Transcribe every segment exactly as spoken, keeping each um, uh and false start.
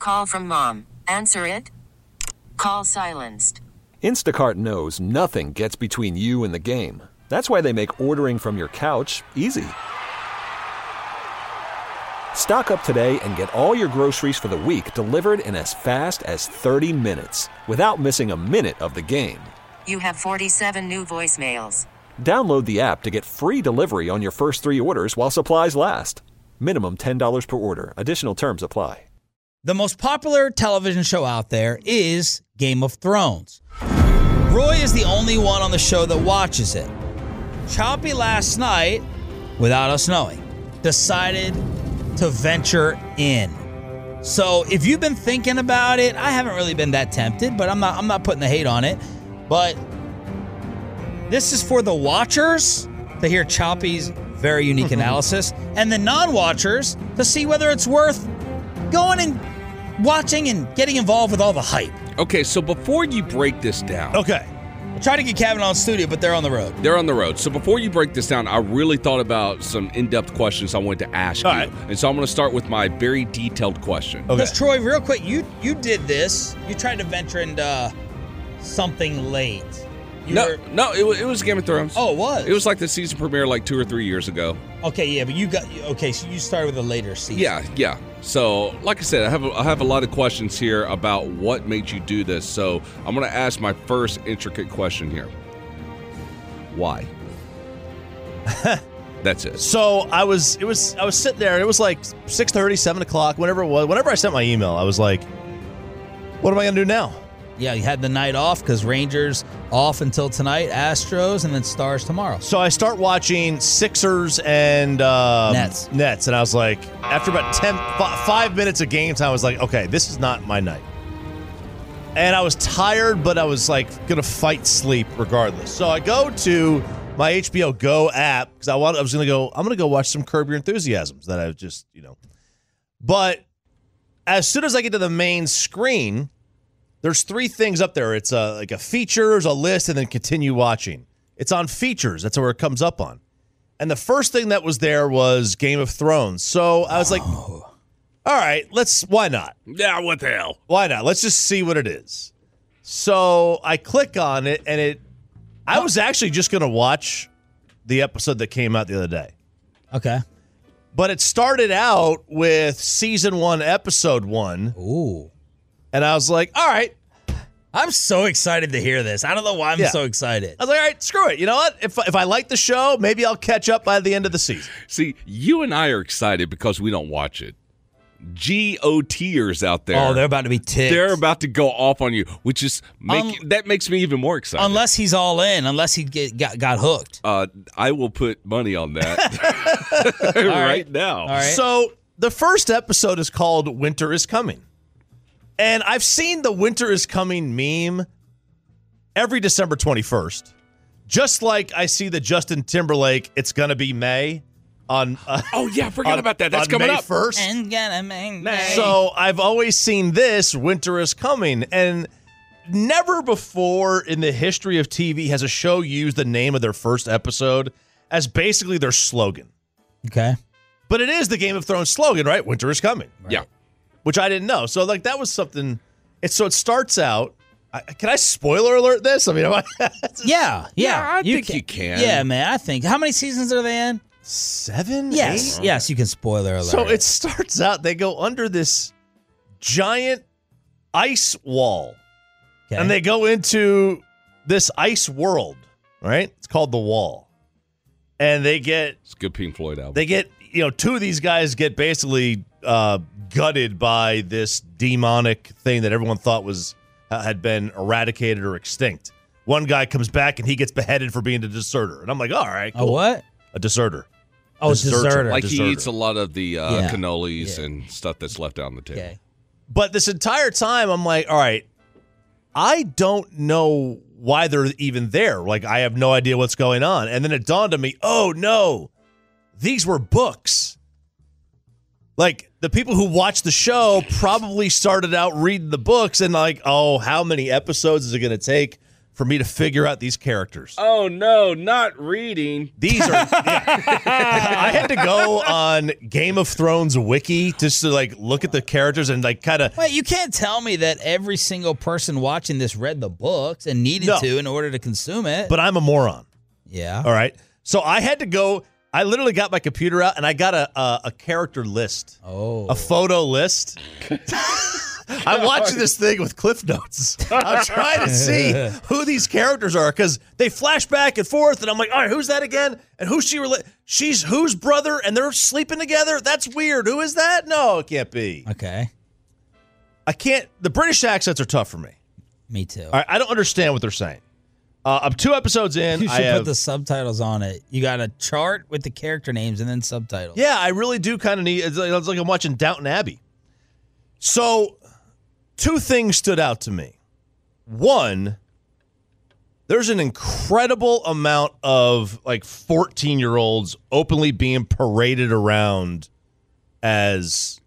call from mom. Answer it. Call silenced. Instacart knows nothing gets between you and the game. That's why they make ordering from your couch easy. Stock up today and get all your groceries for the week delivered in as fast as thirty minutes without missing a minute of the game. You have forty-seven new voicemails. Download the app to get free delivery on your first three orders while supplies last. Minimum ten dollars per order. Additional terms apply. The most popular television show out there is Game of Thrones. Roy is the only one on the show that watches it. Choppy last night, without us knowing, decided to venture in. So if you've been thinking about it, I haven't really been that tempted, but I'm not I'm not putting the hate on it. But this is for the watchers to hear Choppy's very unique analysis, and the non-watchers to see whether it's worth going and watching and getting involved with all the hype. Okay, so before you break this down. Okay. I tried to get Kevin on studio, but they're on the road. They're on the road. So before you break this down, I really thought about some in-depth questions I wanted to ask all you. Right. And so I'm going to start with my very detailed question. Okay. Because, Troy, real quick, you you did this. You tried to venture into something late. You no, were, no, it was, it was Game of Thrones. Oh, it was? It was like the season premiere like two or three years ago. Okay, yeah, but you got, okay, so you started with a later season. Yeah, yeah. So, like I said, I have a, I have a lot of questions here about what made you do this. So I'm going to ask my first intricate question here. Why? That's it. So I was, it was, I was sitting there, and it was like six thirty, seven o'clock, whenever it was. Whenever I sent my email, I was like, what am I going to do now? Yeah, you had the night off because Rangers off until tonight, Astros, and then Stars tomorrow. So I start watching Sixers and um, Nets. Nets, and I was like, after about ten, f- five minutes of game time, I was like, okay, this is not my night. And I was tired, but I was like going to fight sleep regardless. So I go to my H B O Go app because I want. I was going to go. I'm going to go watch some Curb Your Enthusiasms that I just, you know. But as soon as I get to the main screen, there's three things up there. It's a, like a features, a list, and then continue watching. It's on features. That's where it comes up on. And the first thing that was there was Game of Thrones. So I was like, oh. all right, let's, why not? Yeah, what the hell? Why not? Let's just see what it is. So I click on it, and it, I was actually just going to watch the episode that came out the other day. Okay. But it started out with season one, episode one. Ooh. And I was like, all right. I'm so excited to hear this. I don't know why I'm yeah. so excited. I was like, all right, screw it. You know what? If if I like the show, maybe I'll catch up by the end of the season. See, you and I are excited because we don't watch it. G O T'ers out there. Oh, they're about to be ticked. They're about to go off on you, which is make, um, that makes me even more excited. Unless he's all in, unless he get, got got hooked. Uh, I will put money on that right, right now. All right. So the first episode is called Winter is Coming. And I've seen the Winter is Coming meme every December twenty-first. Just like I see the Justin Timberlake, it's going to be May. On uh, Oh, yeah, forget on, about that. That's coming May up. first. And gonna make May. So I've always seen this, Winter is Coming. And never before in the history of T V has a show used the name of their first episode as basically their slogan. Okay. But it is the Game of Thrones slogan, right? Winter is coming. Right. Yeah. Which I didn't know. So, like, that was something. It's, so it starts out. I, can I spoiler alert this? I mean, am I, yeah, yeah. Yeah, I you think can, you can. Yeah, man, I think. How many seasons are they in? Seven? Yes. Eight? Yes, you can spoiler alert. So it starts out, they go under this giant ice wall. Okay. And they go into this ice world, right? It's called The Wall. And they get. It's a good Pink Floyd album. They get, you know, two of these guys get basically uh, gutted by this demonic thing that everyone thought was uh, had been eradicated or extinct. One guy comes back and he gets beheaded for being a deserter. And I'm like, all right, cool. A what? A deserter. Oh, deserter. deserter. Like deserter. he eats a lot of the uh, yeah. cannolis yeah. and stuff that's left out on the table. Okay. But this entire time, I'm like, all right, I don't know why they're even there. Like, I have no idea what's going on. And then it dawned on me, oh, no, these were books. Like, the people who watched the show probably started out reading the books and like, oh, how many episodes is it going to take for me to figure out these characters. Oh, no, not reading. These are. Yeah. I had to go on Game of Thrones wiki just to like look at the characters and like kind of. Wait, you can't tell me that every single person watching this read the books and needed No. to in order to consume it. But I'm a moron. Yeah. All right. So I had to go. I literally got my computer out and I got a a, a character list. Oh. A photo list. I'm watching this thing with Cliff Notes. I'm trying to see who these characters are because they flash back and forth, and I'm like, all right, who's that again? And who's she related? She's whose brother? And they're sleeping together? That's weird. Who is that? No, it can't be. Okay. I can't. The British accents are tough for me. Me too. All right, I don't understand what they're saying. Uh, I'm two episodes in. You I should have, put the subtitles on it. You got a chart with the character names and then subtitles. Yeah, I really do kind of need. It's like, it's like I'm watching Downton Abbey. So, two things stood out to me. One, there's an incredible amount of like fourteen-year-olds openly being paraded around as,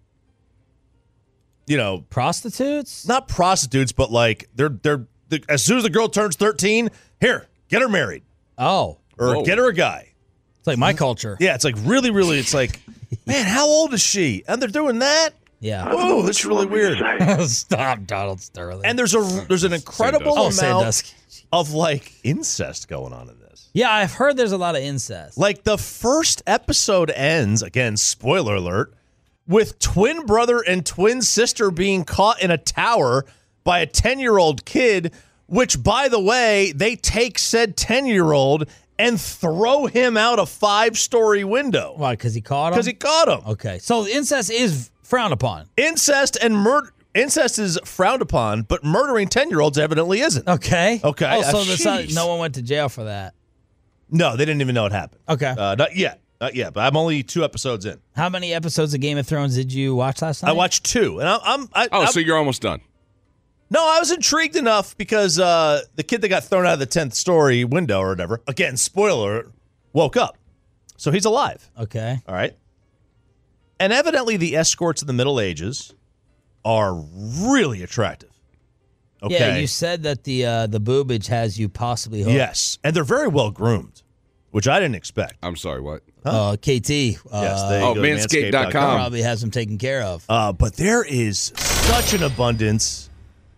you know, Prostitutes? not prostitutes, but like they're they're as soon as the girl turns thirteen, here, get her married Oh. or Whoa. get her a guy. It's like my culture. Yeah, it's like really, really. It's like, man, how old is she? And they're doing that. Yeah. Oh, that's really weird. Stop, Donald Sterling. And there's a there's an incredible oh, amount Sandusky. of like incest going on in this. Yeah, I've heard there's a lot of incest. Like the first episode ends, again, spoiler alert, with twin brother and twin sister being caught in a tower by a ten-year-old kid, which, by the way, they take said ten-year-old and throw him out a five-story window Why? Because he caught him? because he caught him. Okay. So incest is frowned upon. Incest and murder. Incest is frowned upon, but murdering ten-year-olds evidently isn't. Okay. Okay. Oh, so Uh, there's not, jeez. no one went to jail for that. No, they didn't even know it happened. Okay. Uh, not yet. Not yet, but I'm only two episodes in. How many episodes of Game of Thrones did you watch last night? I watched two, and I'm. I'm I, Oh, I'm so you're almost done. no, I was intrigued enough because uh, the kid that got thrown out of the tenth story window or whatever, again, spoiler, woke up. So he's alive. Okay. All right. And evidently the escorts in the Middle Ages are really attractive. Okay. Yeah, you said that the uh, the boobage has you possibly hooked. Yes. And they're very well groomed, which I didn't expect. I'm sorry, what? Uh, K T. Uh, Yes, they Oh, go to manscaped dot com. probably has them taken care of. Uh, but there is such an abundance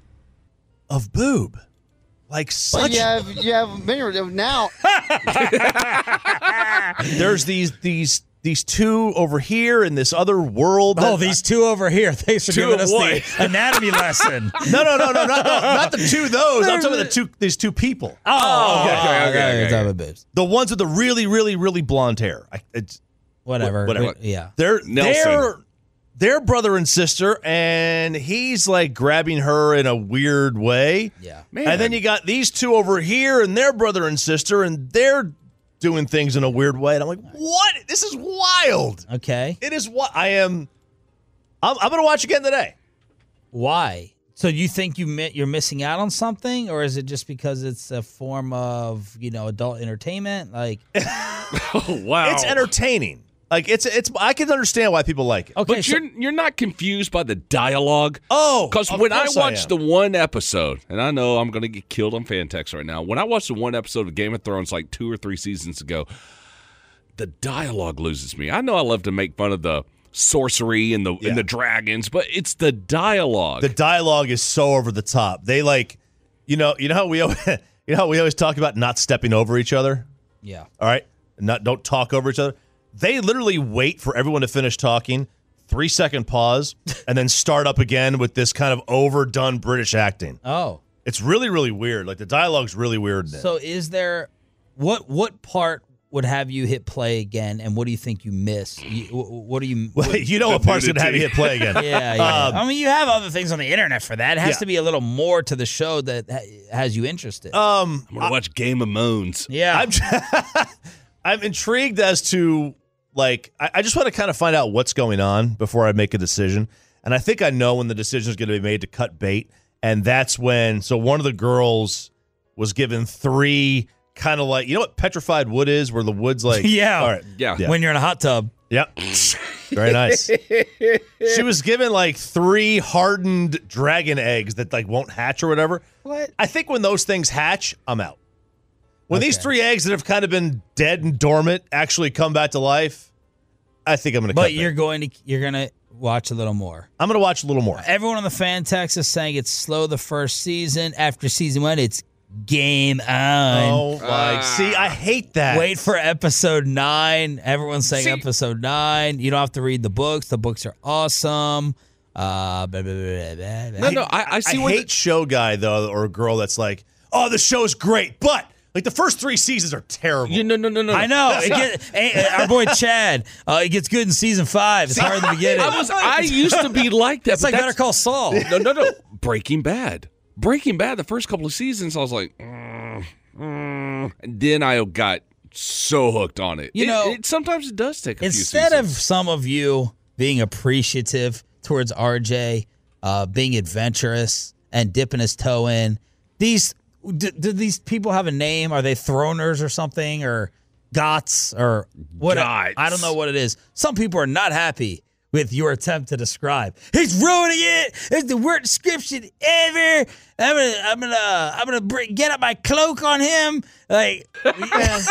of boob. Like But such. you have you have many now. There's these these these two over here in this other world. Oh, that- these two over here. Thanks for Two giving of us what? the anatomy lesson. No, no, no, no, not, no, not the two of those. I'm talking about the two these two people. Oh, okay, okay, okay, you're okay. talking about boobs. The ones with the really, really, really blonde hair. I, it's, Whatever. Whatever. Yeah. they're Nelson. they're they're brother and sister, and he's like grabbing her in a weird way. Yeah. Man. And then you got these two over here, and they're brother and sister, and they're doing things in a weird way. And I'm like, what? This is wild. Okay. It is what I am. I'm, I'm going to watch again today. Why? So you think you mi- you're missing out on something, or is it just because it's a form of, you know, adult entertainment? Like, Oh, wow. It's entertaining. Like it's it's. I can understand why people like it. okay, But so, you're you're not confused by the dialogue. Oh, Because of when I course watched am. the one episode, and I know I'm going to get killed on fan text right now. When I watched the one episode of Game of Thrones like two or three seasons ago, the dialogue loses me. I know I love to make fun of the sorcery and the Yeah. and the dragons, but it's the dialogue. the dialogue is so over the top. They like, you know, you know how we always, you know how we always talk about not stepping over each other. yeah. All right, not don't talk over each other. They literally wait for everyone to finish talking, three second pause, and then start up again with this kind of overdone British acting. Oh. It's really, really weird. Like the dialogue's really weird. In it. So is there what what part would have you hit play again, and what do you think you miss? You, wh- what do you? Well, what- you know what part's gonna have you hit play again? yeah, yeah. Um, I mean, you have other things on the internet for that. It has Yeah. to be a little more to the show that ha- has you interested. Um, I'm going to watch Game of Moans. yeah. I'm I'm intrigued as to like I, I just want to kind of find out what's going on before I make a decision. And I think I know when the decision is going to be made to cut bait. And that's when so one of the girls was given three kind of like you know what petrified wood is, where the wood's like Yeah. all right, Yeah. Yeah. When you're in a hot tub. Yep. Very nice. She was given like three hardened dragon eggs that like won't hatch or whatever. What? I think when those things hatch, I'm out. When Okay. these three eggs that have kind of been dead and dormant actually come back to life, I think I'm going to cut But you're back. going to you're going to watch a little more. I'm going to watch a little more. Everyone on the fan text is saying it's slow the first season. After season one, it's game on. Oh, my. See, I hate that. Wait for episode nine. Everyone's saying See- episode nine. You don't have to read the books. The books are awesome. Uh, blah, blah, blah, blah, blah. No, no, I, I see I what hate show guy, though, or a girl that's like, oh, the show's great, but like the first three seasons are terrible. you, no, no, no, no. I know. It get, hey, our boy Chad, uh, it gets good in season five. It's hard in the beginning. I was. I used to be like that. It's but like Better that's- Call Saul. No, no, no. Breaking Bad. Breaking Bad. The first couple of seasons, I was like, mm, mm. and then I got so hooked on it. You It- know, it, sometimes it does take a Instead few of seasons. some of you being appreciative towards R J, uh, being adventurous and dipping his toe in, these do, do these people have a name? Are they throners or something, or gots or what? Gots. I don't know what it is. Some people are not happy with your attempt to describe. He's ruining it. It's the worst description ever. I'm gonna, I'm gonna, I'm gonna bring, get up my cloak on him. Like, yeah.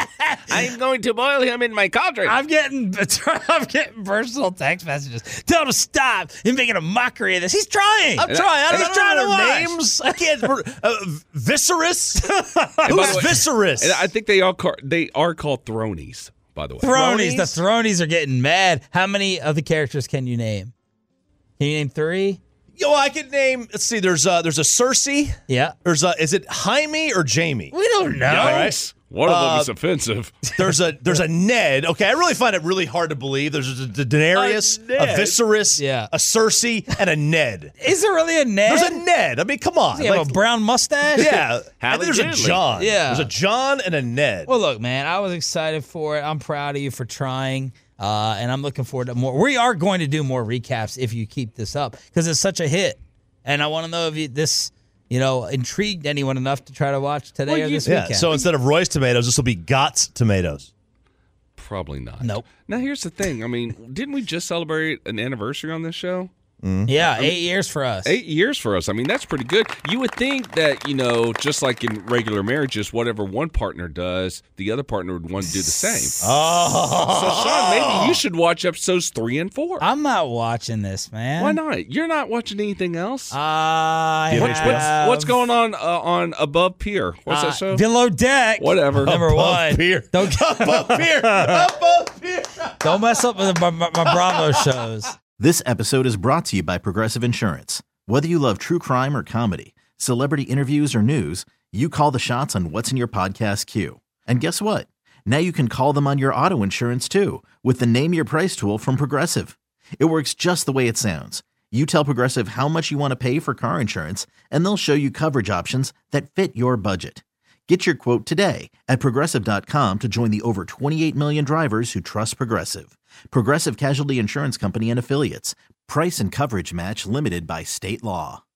I'm going to boil him in my cauldron. I'm getting I'm getting personal text messages. Tell him to stop. He's making a mockery of this. He's trying. I'm trying. I don't He's know trying to their watch. names. I can't. Uh, Viserys? by Who's the way- Viserys? And I think they are ca- they are called thronies, by the way. Thronies. Thronies? The Thronies are getting mad. How many of the characters can you name? Can you name three? Yo, I could name. Let's see. There's uh, there's a Cersei. Yeah. There's a. Is it Jaime or Jamie? We don't know. Yikes. One of them Uh, is offensive. There's a there's a Ned. Okay, I really find it really hard to believe. There's a, Da- Daenerys, A a, Ned? Viserys, Yeah. a Cersei, and a Ned. Is there really a Ned? There's a Ned. I mean, come on. Does he have Like, a brown mustache? yeah. And Halle then there's a Bailey. John. Yeah. There's a John and a Ned. Well, look, man, I was excited for it. I'm proud of you for trying, uh, and I'm looking forward to more. We are going to do more recaps if you keep this up because it's such a hit, and I want to know if you, this, you know, intrigued anyone enough to try to watch today Well, or you- this yeah. weekend. So instead of Roy's tomatoes, this will be Gott's tomatoes. Probably not. Nope. Now here's the thing. I mean, didn't we just celebrate an anniversary on this show? yeah, eight years for us. Eight years for us. I mean, that's pretty good. You would think that, you know, just like in regular marriages, whatever one partner does, the other partner would want to do the same. Oh. So, Sean, maybe you should watch episodes three and four. I'm not watching this, man. Why not? You're not watching anything else? I Do you have H B O? have, What's going on uh, on Above Pier? What's uh, that show? Below Deck. Whatever. Number Above one. Pier. Don't Above Pier. Above Pier. don't mess up with my, my, my Bravo shows. This episode is brought to you by Progressive Insurance. Whether you love true crime or comedy, celebrity interviews or news, you call the shots on what's in your podcast queue. And guess what? Now you can call them on your auto insurance too with the Name Your Price tool from Progressive. It works just the way it sounds. You tell Progressive how much you want to pay for car insurance, and they'll show you coverage options that fit your budget. Get your quote today at Progressive dot com to join the over twenty-eight million drivers who trust Progressive. Progressive Casualty Insurance Company and Affiliates. Price and coverage match limited by state law.